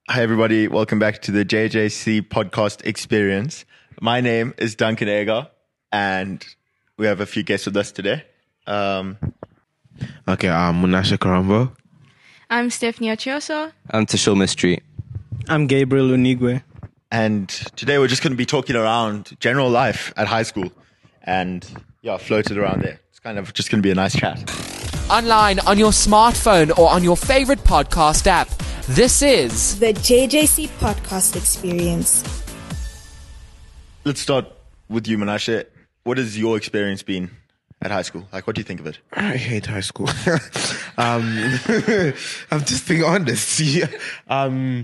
Hi, everybody. Welcome back to the JJC podcast experience. My name is Duncan Eger, and we have a few guests with us today. Okay, I'm Munasha Karambo. I'm Stephanie Achioso. I'm Tashil Mystery. I'm Gabriel Unigwe. And today we're just going to be talking around general life at high school and, floated around there. It's kind of just going to be a nice chat. Online, on your smartphone, or on your favorite podcast app. This is the JJC podcast experience. Let's start with you, Menashe. What has your experience been at high school? Like, what do you think of it? I hate high school. I'm just being honest. I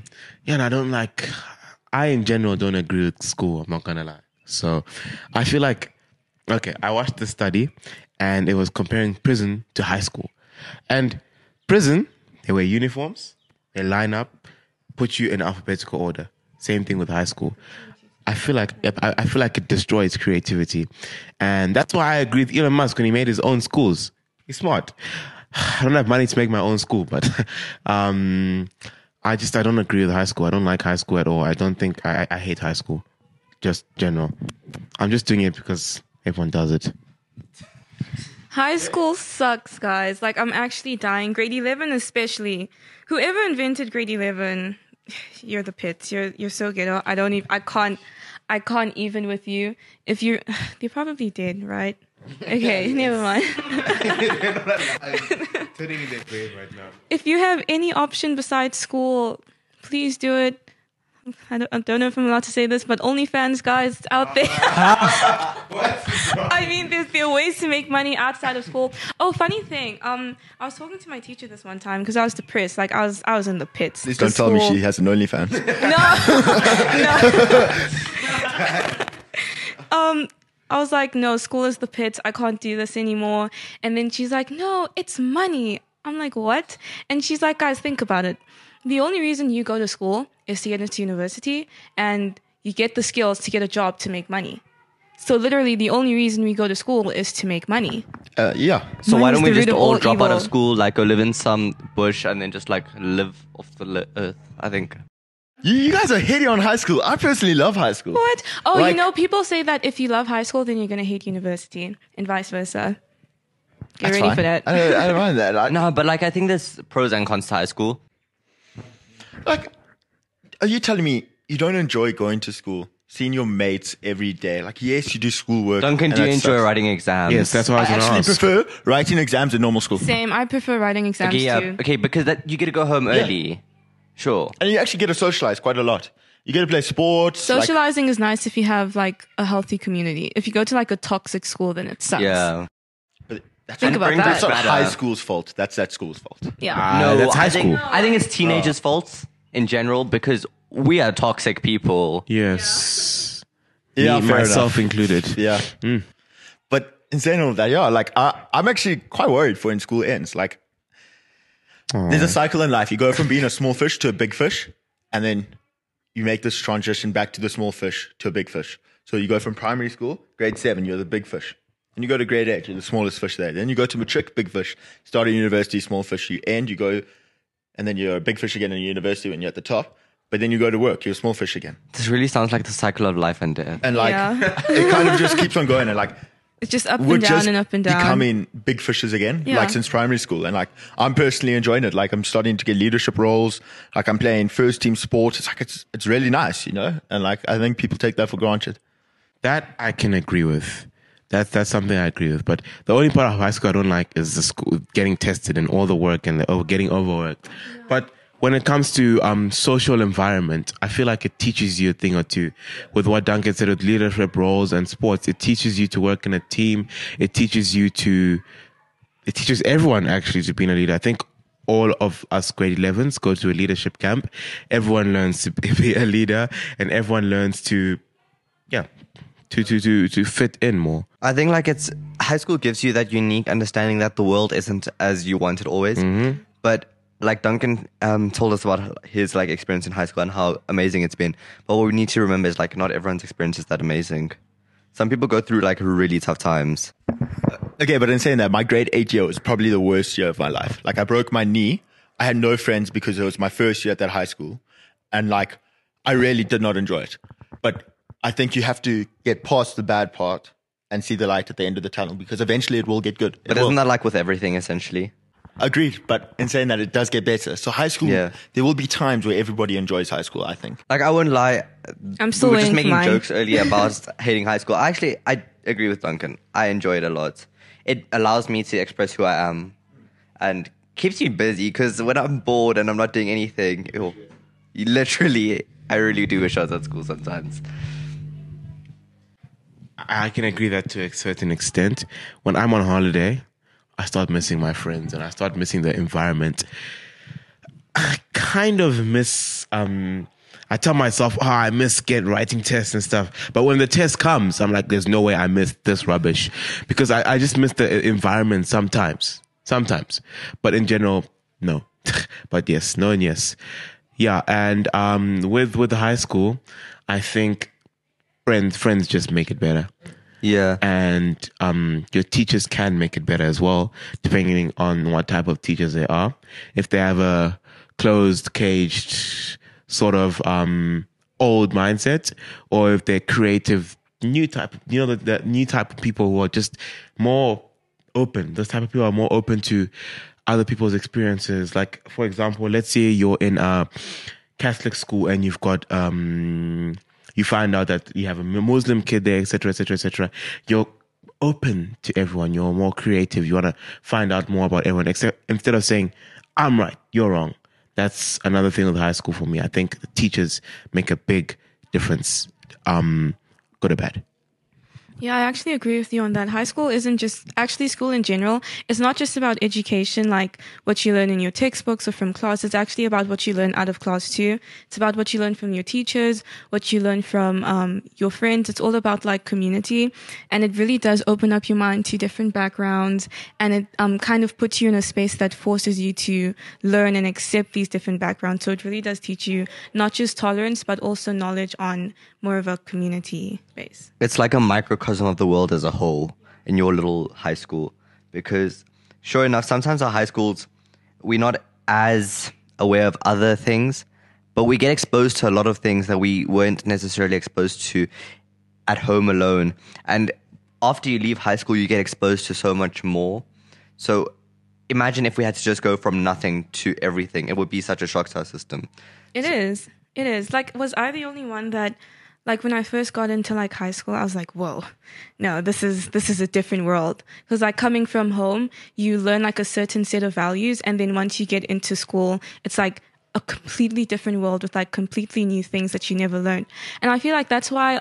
in general don't agree with school. I'm not going to lie. So I feel like, I watched the study and it was comparing prison to high school. And prison, they wear uniforms. They line up, put you in alphabetical order. Same thing with high school. I feel like it destroys creativity. And that's why I agree with Elon Musk when he made his own schools. He's smart. I don't have money to make my own school, but I don't agree with high school. I don't like high school at all. I hate high school. Just general. I'm just doing it because everyone does it. High school sucks, guys. Like, I'm actually dying. Grade 11 especially. Whoever invented grade 11, you're the pits. You're so ghetto. I can't even with you. If you, they probably did, right? Okay, never mind. Turning in their grave right now. If you have any option besides school, please do it. I don't know if I'm allowed to say this, but OnlyFans guys out there. I mean, there are ways to make money outside of school. Oh, funny thing. I was talking to my teacher this one time because I was depressed. Like, I was in the pits. Please don't tell me she has an OnlyFans. No. I was like, no, school is the pits. I can't do this anymore. And then she's like, no, it's money. I'm like, what? And she's like, guys, think about it. The only reason you go to school is to get into university, and you get the skills to get a job to make money. So literally the only reason we go to school is to make money. So why don't we just all drop out of school, like go live in some bush and then just like live off the earth, I think. You guys are hating on high school. I personally love high school. What? Oh, people say that if you love high school, then you're going to hate university and vice versa. Get ready for that. I don't mind that. No, but like I think there's pros and cons to high school. Like, are you telling me you don't enjoy going to school, seeing your mates every day? Like, yes, you do schoolwork. Duncan, do you enjoy writing exams? Yes, that's what I was going to ask. I actually prefer writing exams in normal school. Same. I prefer writing exams too. Okay, because you get to go home early. Yeah. Sure. And you actually get to socialize quite a lot. You get to play sports. Socializing is nice if you have like a healthy community. If you go to like a toxic school, then it sucks. Yeah. But that's Think about that. That's not high school's fault. That's that school's fault. Yeah. No, that's high school. I think it's teenagers' faults in general because we are toxic people. Yes. Yeah, Me, fair myself enough. included. Yeah. But in saying all of that, like I'm actually quite worried for when school ends. Like, there's a cycle in life. You go from being a small fish to a big fish, and then you make this transition back to the small fish to a big fish. So you go from primary school, grade 7, you're the big fish. Then you go to grade 8, you're the smallest fish there. Then you go to matric, big fish. Start at university, small fish. You go, and then you're a big fish again in university when you're at the top. But then you go to work, you're a small fish again. This really sounds like the cycle of life and death. And it kind of just keeps on going. And like, It's just up we're and down just and up and down. becoming big fishes again, Yeah. like since primary school. And like, I'm personally enjoying it. Like, I'm starting to get leadership roles. Like, I'm playing first team sports. It's like, it's really nice, And like, I think people take that for granted. That I can agree with. That's something I agree with. But the only part of high school I don't like is the school getting tested and all the work and getting overworked. Yeah. But when it comes to social environment, I feel like it teaches you a thing or two. With what Duncan said with leadership roles and sports, it teaches you to work in a team. It teaches everyone actually to be a leader. I think all of us grade 11s go to a leadership camp. Everyone learns to be a leader, and everyone learns to fit in more. I think like high school gives you that unique understanding that the world isn't as you want it always. Mm-hmm. But like Duncan told us about his like experience in high school and how amazing it's been. But what we need to remember is like not everyone's experience is that amazing. Some people go through like really tough times. Okay, but in saying that, my grade 8 year was probably the worst year of my life. Like, I broke my knee. I had no friends because it was my first year at that high school. and like I really did not enjoy it. But I think you have to get past the bad part and see the light at the end of the tunnel, because eventually it will get good. But isn't that like with everything essentially? Agreed, but in saying that, it does get better. So high school, there will be times where everybody enjoys high school, I think. Like, I won't lie. I'm still we were just waiting for making mine. jokes earlier about hating high school. Actually, I agree with Duncan. I enjoy it a lot. It allows me to express who I am and keeps me busy, because when I'm bored and I'm not doing anything, I really do wish I was at school sometimes. I can agree that to a certain extent. When I'm on holiday, I start missing my friends and I start missing the environment. I kind of miss, I tell myself, I miss writing tests and stuff. But when the test comes, I'm like, there's no way I miss this rubbish, because I just miss the environment sometimes. But in general, no. But yes, no and yes. Yeah, and with the high school, I think friends just make it better. Yeah. And your teachers can make it better as well, depending on what type of teachers they are. If they have a closed, caged sort of old mindset, or if they're creative, new type, the new type of people who are just more open. Those type of people are more open to other people's experiences. Like, for example, let's say you're in a Catholic school and you've got you find out that you have a Muslim kid there, etc., etc., etc. You're open to everyone. You're more creative. You want to find out more about everyone, instead of saying, I'm right, you're wrong. That's another thing with high school for me. I think the teachers make a big difference, good or bad. Yeah, I actually agree with you on that. High school isn't just, actually school in general, it's not just about education, like what you learn in your textbooks or from class. It's actually about what you learn out of class too. It's about what you learn from your teachers, what you learn from your friends. It's all about like community. And it really does open up your mind to different backgrounds. And it kind of puts you in a space that forces you to learn and accept these different backgrounds. So it really does teach you not just tolerance, but also knowledge on more of a community base. It's like a microcosm of the world as a whole in your little high school, because sure enough, sometimes our high schools, we're not as aware of other things, but we get exposed to a lot of things that we weren't necessarily exposed to at home alone. And after you leave high school, you get exposed to so much more. So imagine if we had to just go from nothing to everything. It would be such a shock to our system. It is. Like, was I the only one that, like, when I first got into like high school, I was like, whoa, no, this is a different world. Because like coming from home, you learn like a certain set of values. And then once you get into school, it's like a completely different world with like completely new things that you never learned. And I feel like that's why,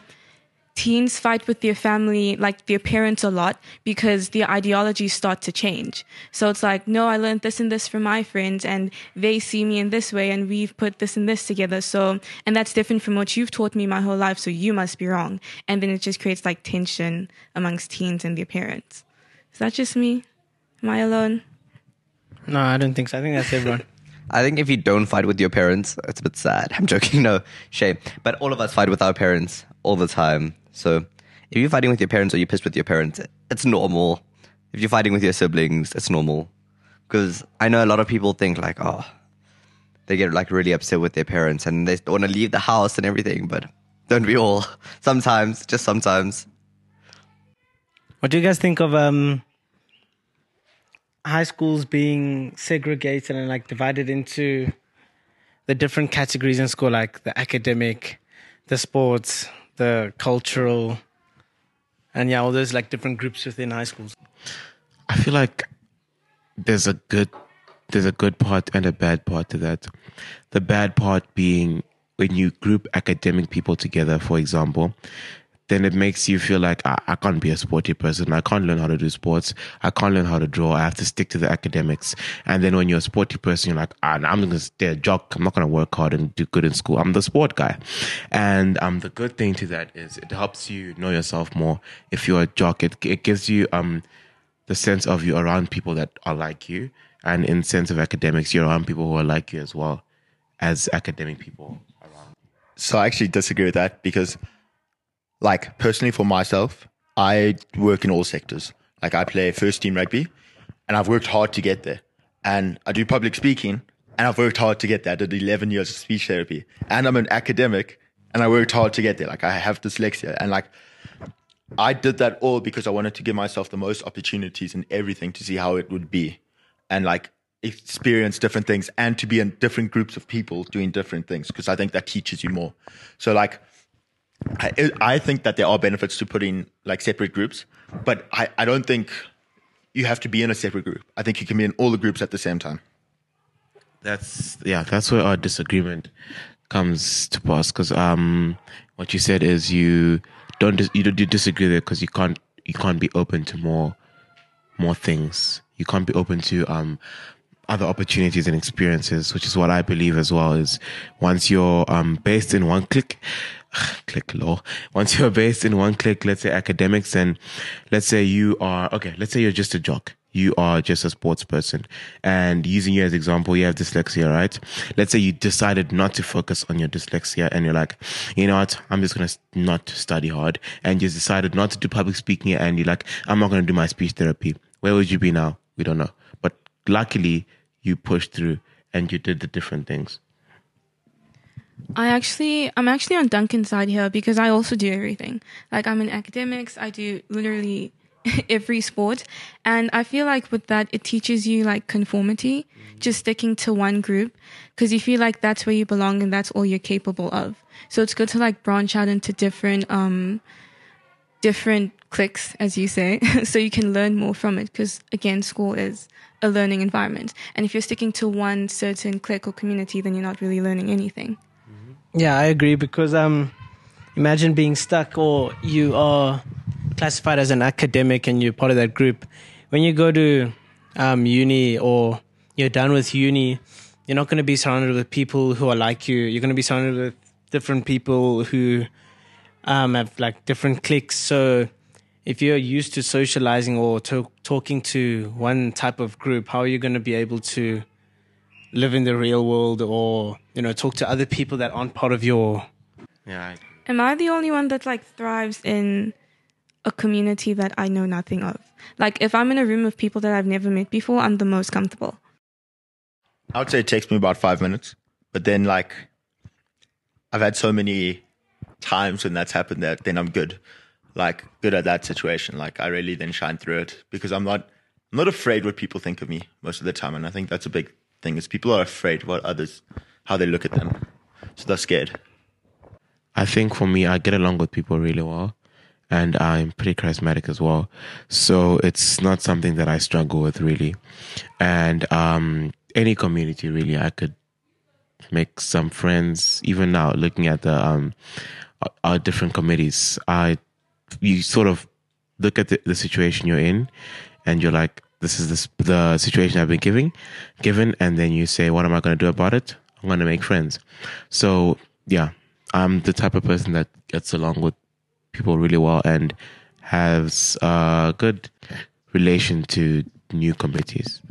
teens fight with their family, like their parents a lot, because their ideologies start to change. So it's like, no, I learned this and this from my friends and they see me in this way and we've put this and this together. So, and that's different from what you've taught me my whole life. So you must be wrong. And then it just creates like tension amongst teens and their parents. Is that just me? Am I alone? No, I don't think so. I think that's everyone. I think if you don't fight with your parents, it's a bit sad. I'm joking, no, shame. But all of us fight with our parents all the time. So if you're fighting with your parents or you're pissed with your parents, it's normal. If you're fighting with your siblings, it's normal. Because I know a lot of people think like, oh, they get like really upset with their parents and they want to leave the house and everything. But don't we all? Sometimes, just sometimes. What do you guys think of high schools being segregated and like divided into the different categories in school, like the academic, the sports, the cultural, and all those like different groups within high schools? I feel like there's a good part and a bad part to that. The bad part being when you group academic people together, for example, then it makes you feel like I can't be a sporty person. I can't learn how to do sports. I can't learn how to draw. I have to stick to the academics. And then when you're a sporty person, you're like, I'm going to stay a jock. I'm not going to work hard and do good in school. I'm the sport guy. And the good thing to that is it helps you know yourself more. If you're a jock, it gives you the sense of you're around people that are like you. And in sense of academics, you're around people who are like you as well as academic people around. So I actually disagree with that, because like personally for myself, I work in all sectors. Like I play first team rugby and I've worked hard to get there, and I do public speaking And I've worked hard to get there. I did 11 years of speech therapy. And I'm an academic, and I worked hard to get there. Like, I have dyslexia. And, like, I did that all because I wanted to give myself the most opportunities in everything to see how it would be. And, like, experience different things and to be in different groups of people doing different things, because I think that teaches you more. So, like, I think that there are benefits to putting, like, separate groups, but I don't think you have to be in a separate group. I think you can be in all the groups at the same time. That's where our disagreement comes to pass, because what you said is you disagree there because you can't be open to more things. You can't be open to other opportunities and experiences, which is what I believe as well. Is once you're based in one clique law. Once you're based in one clique, let's say academics, and let's say let's say you're just a jock. You are just a sports person, and using you as example, you have dyslexia, right? Let's say you decided not to focus on your dyslexia, and you're like, you know what, I'm just going to not study hard, and you decided not to do public speaking, and you're like, I'm not going to do my speech therapy. Where would you be now? We don't know. But luckily, you pushed through, and you did the different things. I'm actually on Duncan's side here because I also do everything. Like, I'm in academics. I do literally every sport. And I feel like with that, it teaches you, like, conformity, just sticking to one group, because you feel like that's where you belong and that's all you're capable of. So it's good to, like, branch out into different cliques, as you say, so you can learn more from it, because, again, school is a learning environment. And if you're sticking to one certain clique or community, then you're not really learning anything. Yeah, I agree, because imagine being stuck, or you are classified as an academic and you're part of that group. When you go to uni, or you're done with uni, you're not going to be surrounded with people who are like you. You're going to be surrounded with different people who have, like, different cliques. So if you're used to socializing or talking to one type of group, how are you going to be able to live in the real world, or, you know, talk to other people that aren't part of your... Yeah. Am I the only one that, like, thrives in a community that I know nothing of? Like, if I'm in a room of people that I've never met before, I'm the most comfortable. I would say it takes me about 5 minutes, but then, like, I've had so many times when that's happened that then I'm good at that situation. Like, I really then shine through it, because I'm not afraid what people think of me most of the time. And I think that's a big thing, is people are afraid what others, how they look at them. So they're scared. I think for me, I get along with people really well, and I'm pretty charismatic as well. So it's not something that I struggle with really. And any community really, I could make some friends. Even now, looking at the our different committees, you sort of look at the situation you're in, and you're like, this is the situation I've been given, and then you say, what am I going to do about it? I'm going to make friends. So yeah, I'm the type of person that gets along with people really well and has a good relation to new committees.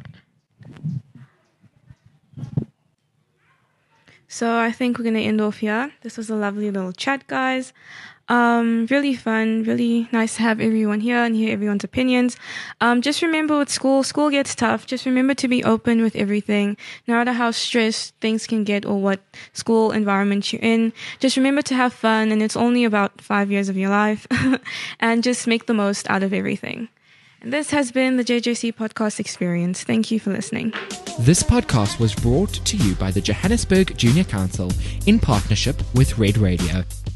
So I think we're going to end off here. This was a lovely little chat, guys. Really fun, really nice to have everyone here and hear everyone's opinions. Just remember, with school gets tough. Just remember to be open with everything, no matter how stressed things can get or what school environment you're in. Just remember to have fun, and it's only about 5 years of your life, and just make the most out of everything. And this has been the JJC Podcast Experience. Thank you for listening. This podcast was brought to you by the Johannesburg Junior Council in partnership with Red Radio.